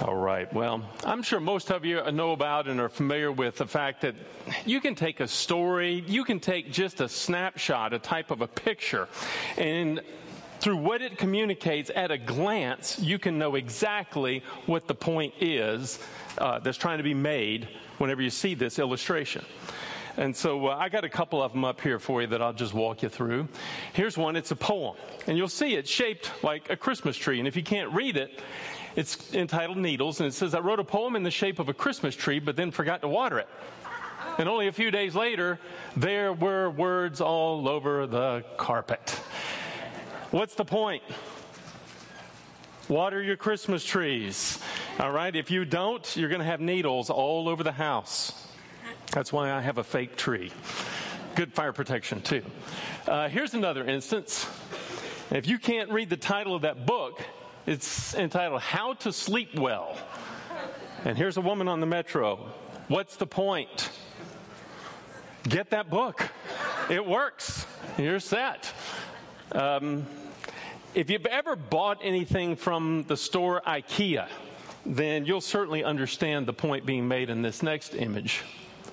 All right. Well, I'm sure most of you know about and are familiar with the fact that you can take a story, you can take just a snapshot, a type of a picture, and through what it communicates at a glance, you can know exactly what the point is that's trying to be made whenever you see this illustration. And so I got a couple of them up here for you that I'll just walk you through. Here's one. It's a poem. And you'll see it's shaped like a Christmas tree. And if you can't read it, it's entitled Needles. And it says, I wrote a poem in the shape of a Christmas tree, but then forgot to water it. And only a few days later, there were words all over the carpet. What's the point? Water your Christmas trees. All right? If you don't, you're going to have needles all over the house. That's why I have a fake tree. Good fire protection, too. Here's another instance. If you can't read the title of that book, it's entitled How to Sleep Well. And here's a woman on the metro. What's the point? Get that book. It works. You're set. If you've ever bought anything from the store IKEA, then you'll certainly understand the point being made in this next image.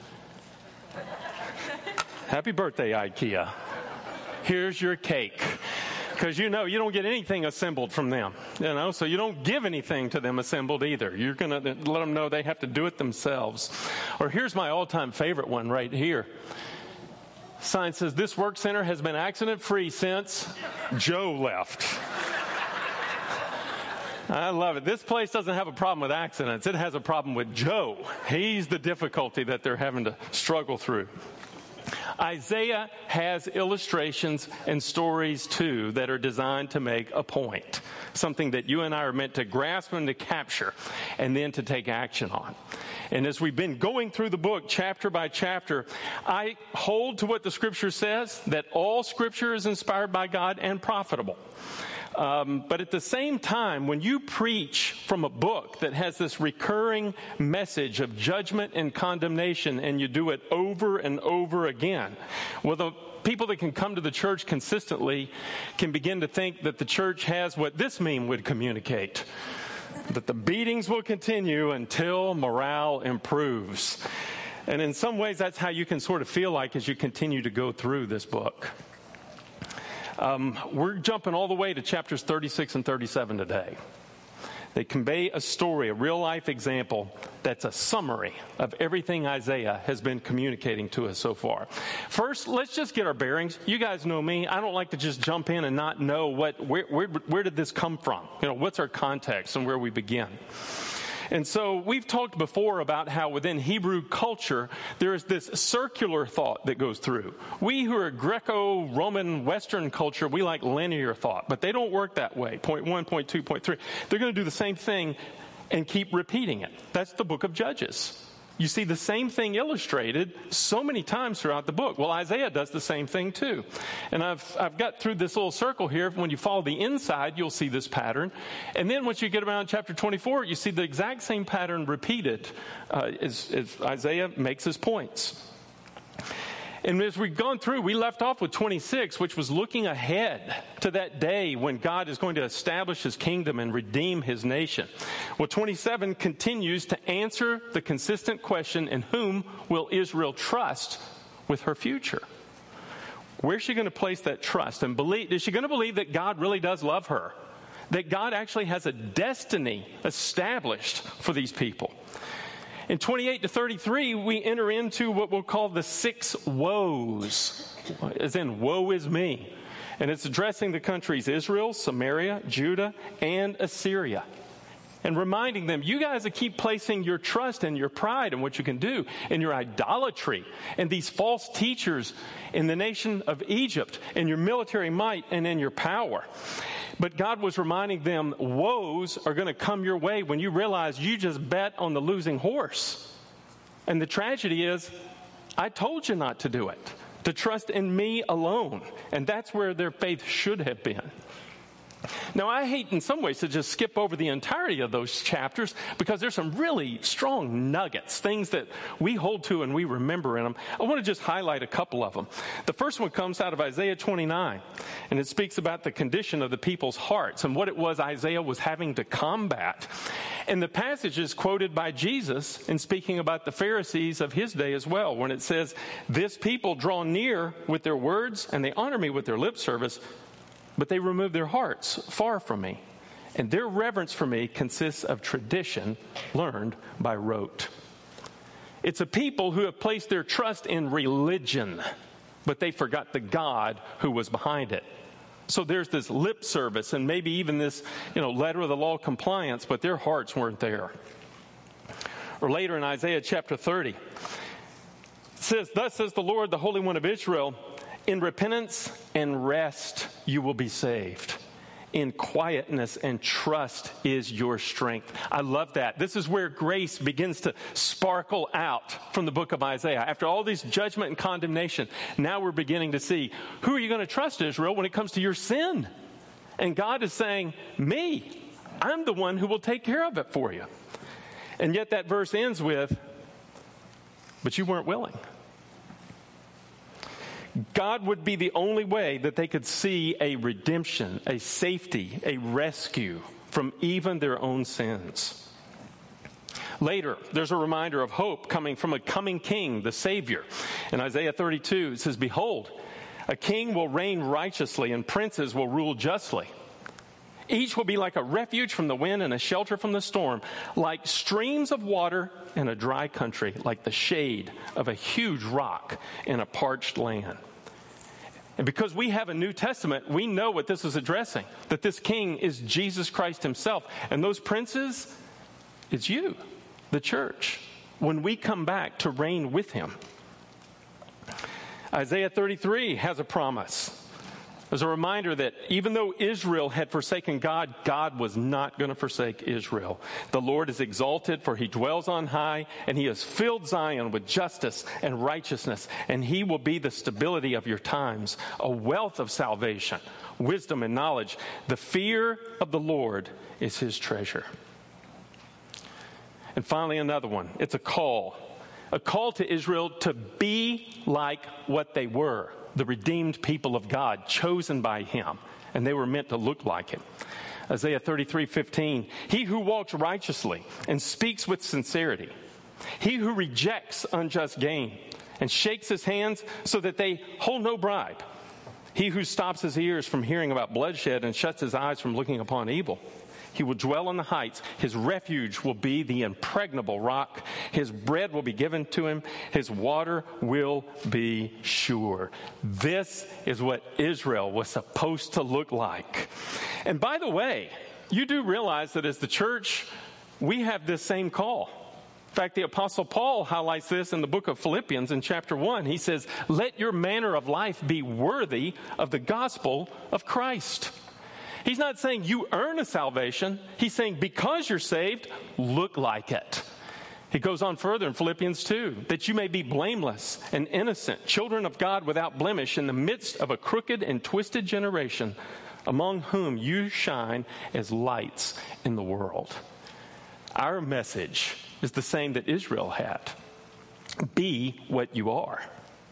Happy birthday, IKEA. Here's your cake. Because you know you don't get anything assembled from them, so you don't give anything to them assembled either. You're going to let them know they have to do it themselves. Or here's my all-time favorite one right here. Sign says, this work center has been accident-free since Joe left. I love it. This place doesn't have a problem with accidents. It has a problem with Joe. He's the difficulty that they're having to struggle through. Isaiah has illustrations and stories, too, that are designed to make a point, something that you and I are meant to grasp and to capture and then to take action on. And as we've been going through the book chapter by chapter, I hold to what the Scripture says, that all Scripture is inspired by God and profitable. But at the same time, when you preach from a book that has this recurring message of judgment and condemnation, and you do it over and over again, well, the people that can come to the church consistently can begin to think that the church has what this meme would communicate, that the beatings will continue until morale improves. And in some ways, that's how you can sort of feel like as you continue to go through this book. We're jumping all the way to chapters 36 and 37 today. They convey a story, a real-life example that's a summary of everything Isaiah has been communicating to us so far. First, let's just get our bearings. You guys know me. I don't like to just jump in and not know where did this come from? What's our context and where we begin? And so we've talked before about how within Hebrew culture, there is this circular thought that goes through. We who are Greco-Roman Western culture, we like linear thought, but they don't work that way. Point 1, point 2, point 3. They're going to do the same thing and keep repeating it. That's the book of Judges. You see the same thing illustrated so many times throughout the book. Well, Isaiah does the same thing too. And I've got through this little circle here. When you follow the inside, you'll see this pattern. And then once you get around chapter 24, you see the exact same pattern repeated as Isaiah makes his points. And as we've gone through, we left off with 26, which was looking ahead to that day when God is going to establish his kingdom and redeem his nation. Well, 27 continues to answer the consistent question, in whom will Israel trust with her future? Where's she going to place that trust? And is she going to believe that God really does love her? That God actually has a destiny established for these people? In 28 to 33, we enter into what we'll call the 6 woes, as in, woe is me. And it's addressing the countries Israel, Samaria, Judah, and Assyria. And reminding them, you guys that keep placing your trust and your pride in what you can do, in your idolatry, and these false teachers in the nation of Egypt, in your military might, and in your power. But God was reminding them, woes are going to come your way when you realize you just bet on the losing horse. And the tragedy is, I told you not to do it, to trust in me alone. And that's where their faith should have been. Now, I hate in some ways to just skip over the entirety of those chapters because there's some really strong nuggets, things that we hold to and we remember in them. I want to just highlight a couple of them. The first one comes out of Isaiah 29, and it speaks about the condition of the people's hearts and what it was Isaiah was having to combat. And the passage is quoted by Jesus in speaking about the Pharisees of his day as well, when it says, "This people draw near with their words and they honor me with their lip service, but they remove their hearts far from me. And their reverence for me consists of tradition learned by rote." It's a people who have placed their trust in religion, but they forgot the God who was behind it. So there's this lip service and maybe even this, letter of the law compliance, but their hearts weren't there. Or later in Isaiah chapter 30, it says, "Thus says the Lord, the Holy One of Israel, in repentance and rest you will be saved. In quietness and trust is your strength." I love that. This is where grace begins to sparkle out from the book of Isaiah. After all this judgment and condemnation, now we're beginning to see, who are you going to trust, Israel, when it comes to your sin? And God is saying, me. I'm the one who will take care of it for you. And yet that verse ends with, "But you weren't willing." God would be the only way that they could see a redemption, a safety, a rescue from even their own sins. Later, there's a reminder of hope coming from a coming king, the Savior. In Isaiah 32, it says, "Behold, a king will reign righteously and princes will rule justly. Each will be like a refuge from the wind and a shelter from the storm, like streams of water in a dry country, like the shade of a huge rock in a parched land." And because we have a New Testament, we know what this is addressing, that this king is Jesus Christ himself. And those princes, it's you, the church, when we come back to reign with him. Isaiah 33 has a promise. There's a reminder that even though Israel had forsaken God, God was not going to forsake Israel. "The Lord is exalted, for he dwells on high, and he has filled Zion with justice and righteousness, and he will be the stability of your times, a wealth of salvation, wisdom and knowledge. The fear of the Lord is his treasure." And finally, another one. It's a call to Israel to be like what they were. The redeemed people of God, chosen by him, and they were meant to look like him. Isaiah 33:15, "He who walks righteously and speaks with sincerity, he who rejects unjust gain and shakes his hands so that they hold no bribe, he who stops his ears from hearing about bloodshed and shuts his eyes from looking upon evil. He will dwell on the heights. His refuge will be the impregnable rock. His bread will be given to him. His water will be sure." This is what Israel was supposed to look like. And by the way, you do realize that as the church, we have this same call. In fact, the Apostle Paul highlights this in the book of Philippians in chapter 1. He says, "Let your manner of life be worthy of the gospel of Christ." He's not saying you earn a salvation. He's saying because you're saved, look like it. He goes on further in Philippians 2, "that you may be blameless and innocent, children of God without blemish in the midst of a crooked and twisted generation, among whom you shine as lights in the world." Our message is the same that Israel had. Be what you are.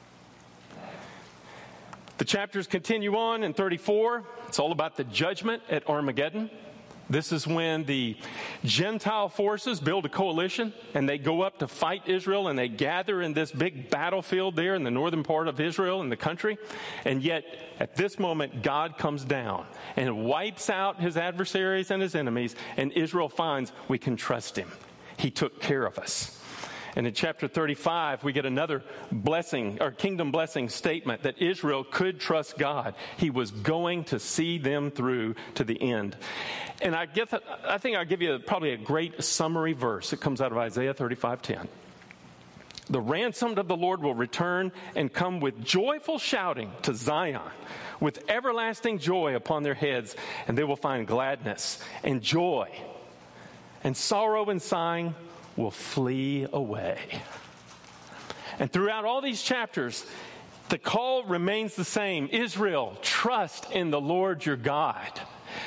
The chapters continue on in 34. It's all about the judgment at Armageddon. This is when the Gentile forces build a coalition and they go up to fight Israel, and they gather in this big battlefield there in the northern part of Israel in the country. And yet at this moment, God comes down and wipes out his adversaries and his enemies, and Israel finds we can trust him. He took care of us. And in chapter 35, we get another blessing, or kingdom blessing statement, that Israel could trust God. He was going to see them through to the end. And I think I'll give you probably a great summary verse. It comes out of Isaiah 35:10. "The ransomed of the Lord will return and come with joyful shouting to Zion, with everlasting joy upon their heads, and they will find gladness and joy, and sorrow and sighing will flee away." And throughout all these chapters, the call remains the same. Israel, trust in the Lord your God.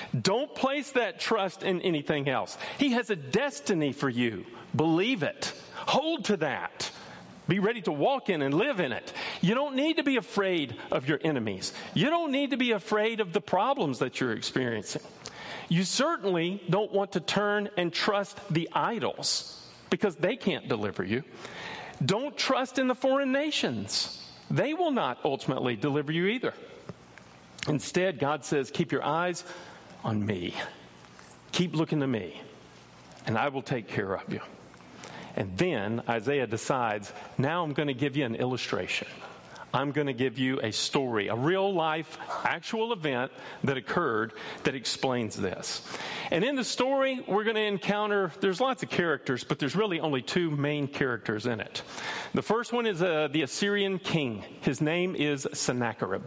Don't place that trust in anything else. He has a destiny for you. Believe it. Hold to that. Be ready to walk in and live in it. You don't need to be afraid of your enemies. You don't need to be afraid of the problems that you're experiencing. You certainly don't want to turn and trust the idols because they can't deliver you. Don't trust in the foreign nations. They will not ultimately deliver you either. Instead, God says, keep your eyes on me. Keep looking to me, and I will take care of you. And then Isaiah decides, now I'm going to give you an illustration. I'm going to give you a story, a real life, actual event that occurred that explains this. And in the story, we're going to encounter, there's lots of characters, but there's really only two main characters in it. The first one is the Assyrian king. His name is Sennacherib.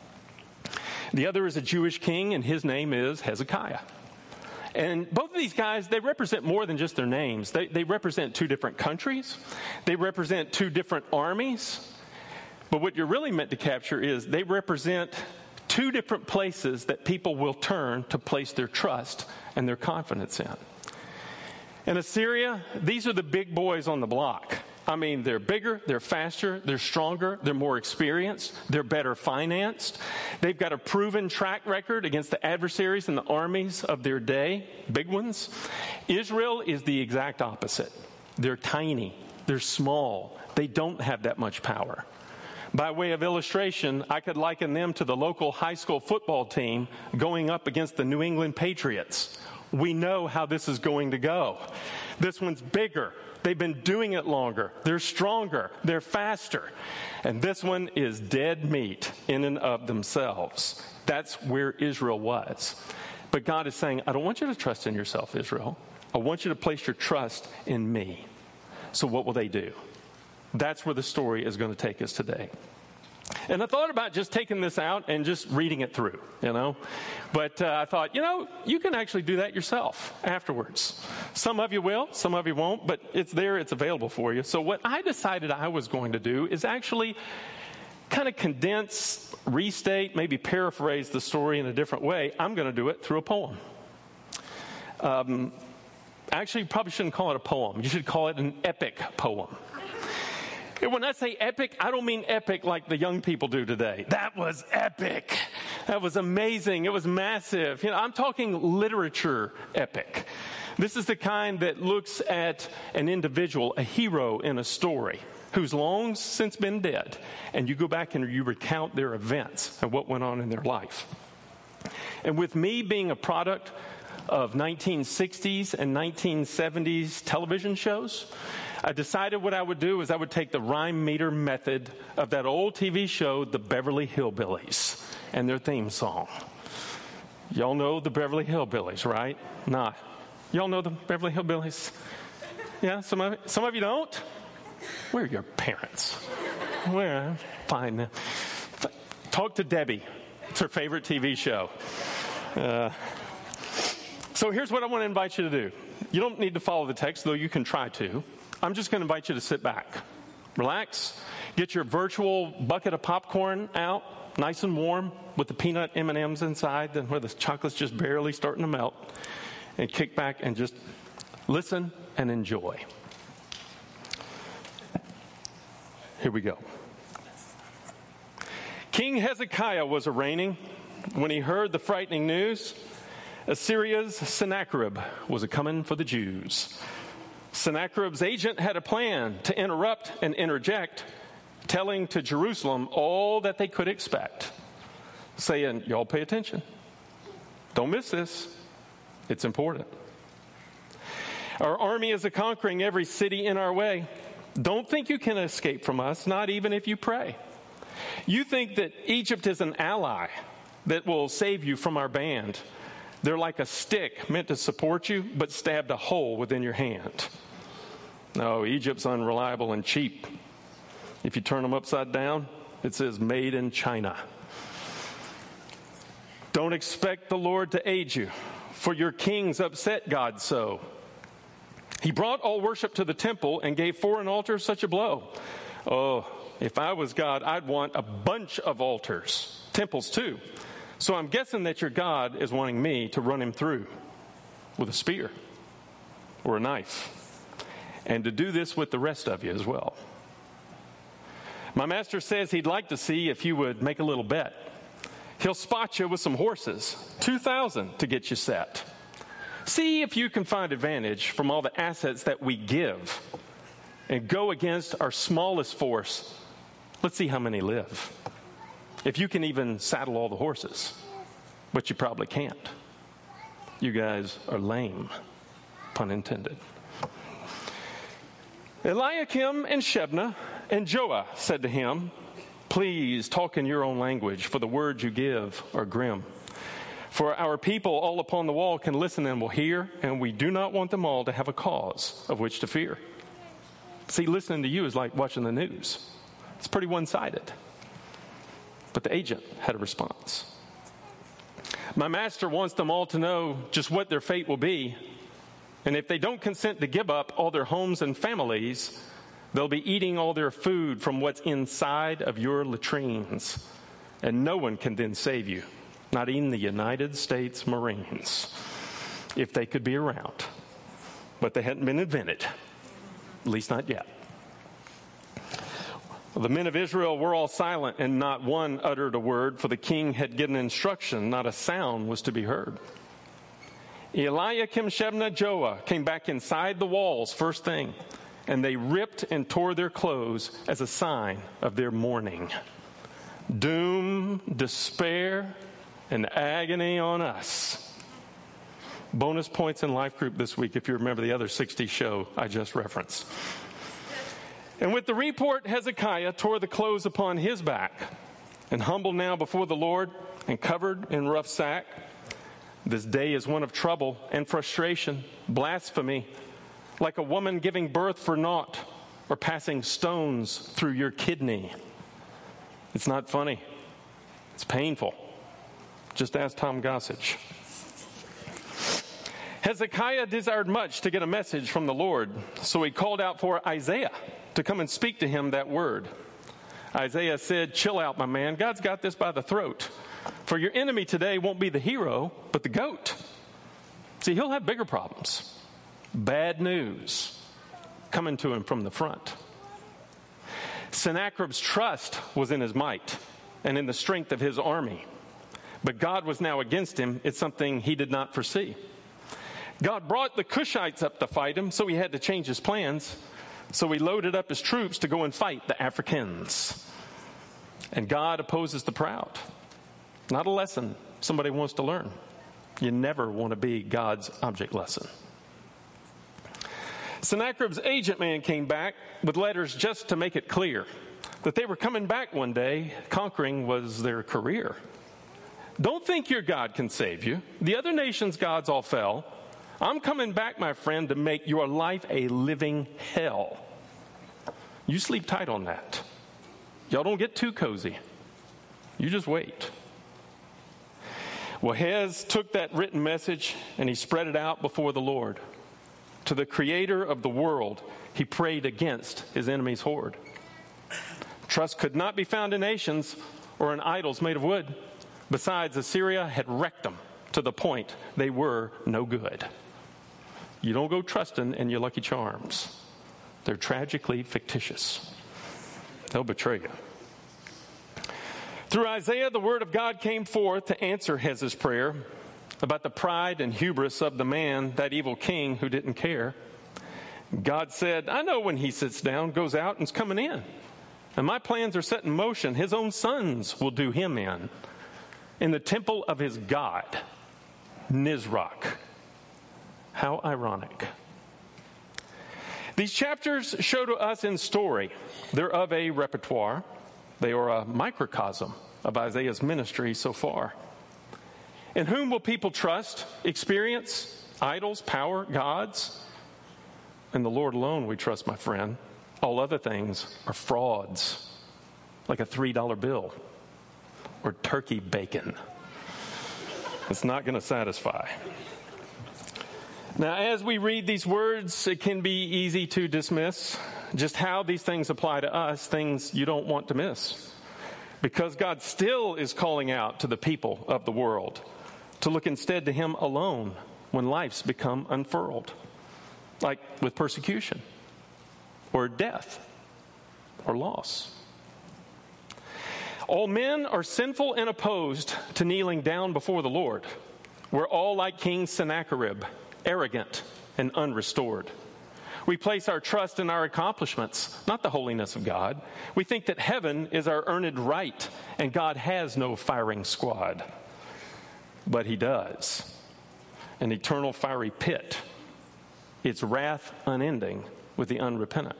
The other is a Jewish king, and his name is Hezekiah. And both of these guys, they represent more than just their names. They represent two different countries. They represent two different armies. But what you're really meant to capture is they represent two different places that people will turn to place their trust and their confidence in. In Assyria, these are the big boys on the block. I mean, they're bigger, they're faster, they're stronger, they're more experienced, they're better financed. They've got a proven track record against the adversaries and the armies of their day, big ones. Israel is the exact opposite. They're tiny, they're small, they don't have that much power. By way of illustration, I could liken them to the local high school football team going up against the New England Patriots. We know how this is going to go. This one's bigger. They've been doing it longer. They're stronger. They're faster. And this one is dead meat in and of themselves. That's where Israel was. But God is saying, I don't want you to trust in yourself, Israel. I want you to place your trust in me. So what will they do? That's where the story is going to take us today. And I thought about just taking this out and just reading it through, But I thought, you can actually do that yourself afterwards. Some of you will, some of you won't, but it's there, it's available for you. So what I decided I was going to do is actually kind of condense, restate, maybe paraphrase the story in a different way. I'm going to do it through a poem. Actually, you probably shouldn't call it a poem. You should call it an epic poem. And when I say epic, I don't mean epic like the young people do today. That was epic. That was amazing. It was massive. I'm talking literature epic. This is the kind that looks at an individual, a hero in a story, who's long since been dead, and you go back and you recount their events and what went on in their life. And with me being a product of 1960s and 1970s television shows, I decided what I would do is I would take the rhyme meter method of that old TV show, The Beverly Hillbillies, and their theme song. Y'all know the Beverly Hillbillies, right? Nah. Y'all know the Beverly Hillbillies? Yeah, some of you don't? Where are your parents? Where? Find them. Talk to Debbie. It's her favorite TV show. So here's what I want to invite you to do. You don't need to follow the text, though you can try to. I'm just going to invite you to sit back, relax, get your virtual bucket of popcorn out, nice and warm, with the peanut M&Ms inside, and where the chocolate's just barely starting to melt, and kick back and just listen and enjoy. Here we go. King Hezekiah was reigning when he heard the frightening news. Assyria's Sennacherib was a-coming for the Jews. Sennacherib's agent had a plan to interrupt and interject, telling to Jerusalem all that they could expect, saying, y'all pay attention. Don't miss this. It's important. Our army is conquering every city in our way. Don't think you can escape from us, not even if you pray. You think that Egypt is an ally that will save you from our band. They're like a stick meant to support you, but stabbed a hole within your hand. No, Egypt's unreliable and cheap. If you turn them upside down, it says made in China. Don't expect the Lord to aid you, for your kings upset God so. He brought all worship to the temple and gave foreign altars such a blow. Oh, if I was God, I'd want a bunch of altars, temples too, So I'm guessing that your God is wanting me to run him through with a spear or a knife, and to do this with the rest of you as well. My master says he'd like to see if you would make a little bet. He'll spot you with some horses, 2,000 to get you set. See if you can find advantage from all the assets that we give and go against our smallest force. Let's see how many live. If you can even saddle all the horses, but you probably can't. You guys are lame, pun intended. Eliakim and Shebna and Joah said to him, please talk in your own language, for the words you give are grim. For our people all upon the wall can listen and will hear, and we do not want them all to have a cause of which to fear. See, listening to you is like watching the news. It's pretty one-sided. But the agent had a response. My master wants them all to know just what their fate will be, and if they don't consent to give up all their homes and families, they'll be eating all their food from what's inside of your latrines, and no one can then save you. Not even the United States Marines, if they could be around. But they hadn't been invented, at least not yet. The men of Israel were all silent, and not one uttered a word, for the king had given instruction, not a sound was to be heard. Eliakim, Shebna, Joah came back inside the walls first thing, and they ripped and tore their clothes as a sign of their mourning. Doom, despair, and agony on us. Bonus points in life group this week if you remember the other 60 show I just referenced. And with the report, Hezekiah tore the clothes upon his back, and humbled now before the Lord and covered in rough sack. This day is one of trouble and frustration, blasphemy, like a woman giving birth for naught or passing stones through your kidney. It's not funny. It's painful. Just ask Tom Gossage. Hezekiah desired much to get a message from the Lord, so he called out for Isaiah to come and speak to him that word. Isaiah said, chill out, my man. God's got this by the throat. For your enemy today won't be the hero, but the goat. See, he'll have bigger problems. Bad news coming to him from the front. Sennacherib's trust was in his might and in the strength of his army. But God was now against him. It's something he did not foresee. God brought the Cushites up to fight him, so he had to change his plans. So he loaded up his troops to go and fight the Africans. And God opposes the proud. Not a lesson somebody wants to learn. You never want to be God's object lesson. Sennacherib's agent man came back with letters just to make it clear that they were coming back one day. Conquering was their career. Don't think your God can save you. The other nations' gods all fell. I'm coming back, my friend, to make your life a living hell. You sleep tight on that. Y'all don't get too cozy. You just wait. Well, Hez took that written message and he spread it out before the Lord. To the creator of the world, he prayed against his enemy's horde. Trust could not be found in nations or in idols made of wood. Besides, Assyria had wrecked them to the point they were no good. You don't go trusting in your Lucky Charms. They're tragically fictitious. They'll betray you. Through Isaiah, the word of God came forth to answer Hez's prayer about the pride and hubris of the man, that evil king who didn't care. God said, I know when he sits down, goes out, and's coming in. And my plans are set in motion. His own sons will do him in the temple of his God, Nisroch. How ironic. These chapters show to us in story. They're of a repertoire. They are a microcosm of Isaiah's ministry so far. In whom will people trust, experience, idols, power, gods? In the Lord alone we trust, my friend. All other things are frauds, like a $3 bill or turkey bacon. It's not going to satisfy. Now, as we read these words, it can be easy to dismiss just how these things apply to us, things you don't want to miss. Because God still is calling out to the people of the world to look instead to him alone when life's become unfurled, like with persecution or death or loss. All men are sinful and opposed to kneeling down before the Lord. We're all like King Sennacherib, arrogant and unrestored. We place our trust in our accomplishments, not the holiness of God. We think that heaven is our earned right and God has no firing squad. But he does. An eternal fiery pit. Its wrath unending with the unrepentant.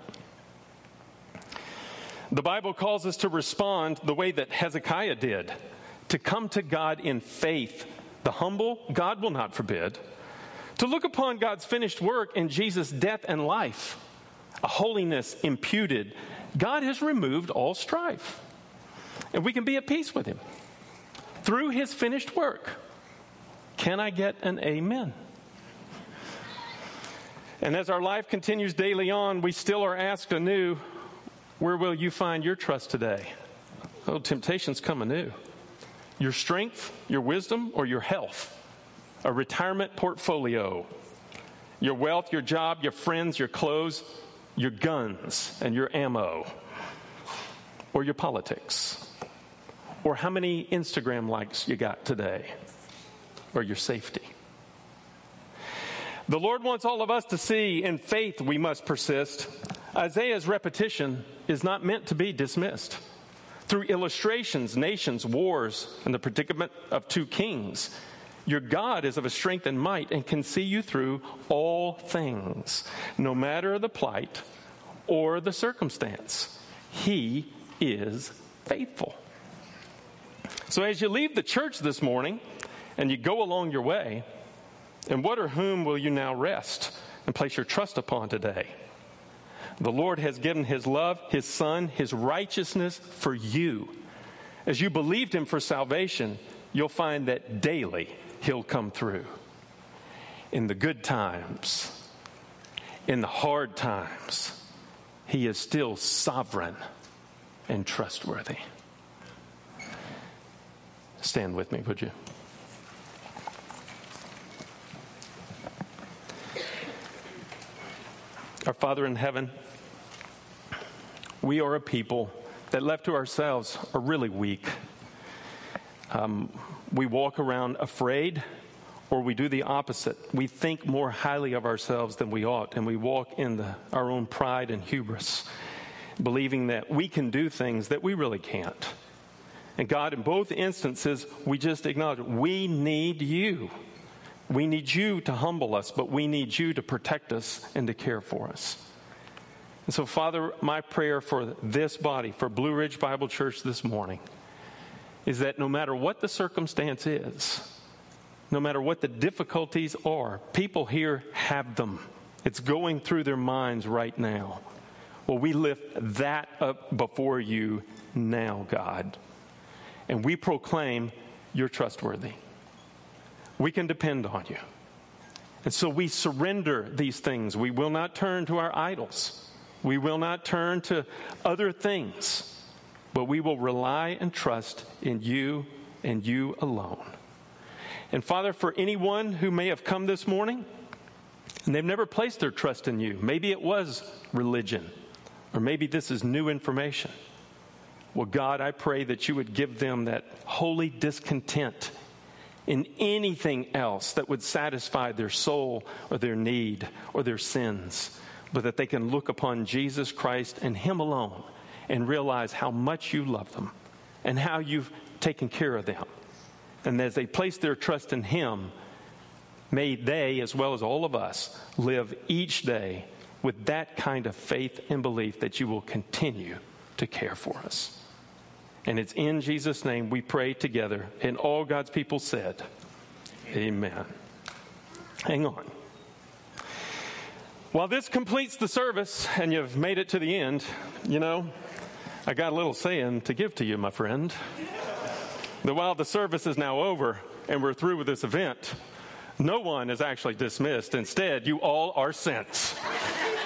The Bible calls us to respond the way that Hezekiah did, to come to God in faith. The humble, God will not forbid. To look upon God's finished work in Jesus' death and life, a holiness imputed. God has removed all strife. And we can be at peace with him through his finished work. Can I get an amen? And as our life continues daily on, we still are asked anew, where will you find your trust today? Oh, temptations come anew. Your strength, your wisdom, or your health? A retirement portfolio? Your wealth, your job, your friends, your clothes, your guns, and your ammo? Or your politics? Or how many Instagram likes you got today? Or your safety? The Lord wants all of us to see in faith we must persist. Isaiah's repetition is not meant to be dismissed. Through illustrations, nations, wars, and the predicament of two kings, your God is of a strength and might and can see you through all things, no matter the plight or the circumstance. He is faithful. So as you leave the church this morning and you go along your way, and what or whom will you now rest and place your trust upon today? The Lord has given his love, his Son, his righteousness for you. As you believed him for salvation, you'll find that daily he'll come through. In the good times, in the hard times, he is still sovereign and trustworthy. Stand with me, would you? Our Father in heaven, we are a people that left to ourselves are really weak. We walk around afraid, or we do the opposite. We think more highly of ourselves than we ought, and we walk in our own pride and hubris, believing that we can do things that we really can't. And God, in both instances, we just acknowledge we need you. We need you to humble us, but we need you to protect us and to care for us. And so, Father, my prayer for this body, for Blue Ridge Bible Church this morning, is that no matter what the circumstance is, no matter what the difficulties are, people here have them. It's going through their minds right now. Well, we lift that up before you now, God. And we proclaim you're trustworthy. We can depend on you. And so we surrender these things. We will not turn to our idols. We will not turn to other things. But we will rely and trust in you and you alone. And Father, for anyone who may have come this morning and they've never placed their trust in you, maybe it was religion, or maybe this is new information. Well, God, I pray that you would give them that holy discontent in anything else that would satisfy their soul or their need or their sins, but that they can look upon Jesus Christ and him alone and realize how much you love them and how you've taken care of them. And as they place their trust in him, may they, as well as all of us, live each day with that kind of faith and belief that you will continue to care for us. And it's in Jesus' name we pray together. And all God's people said, amen. Hang on. While this completes the service and you've made it to the end, I got a little saying to give to you, my friend. That while the service is now over and we're through with this event, no one is actually dismissed. Instead, you all are sent.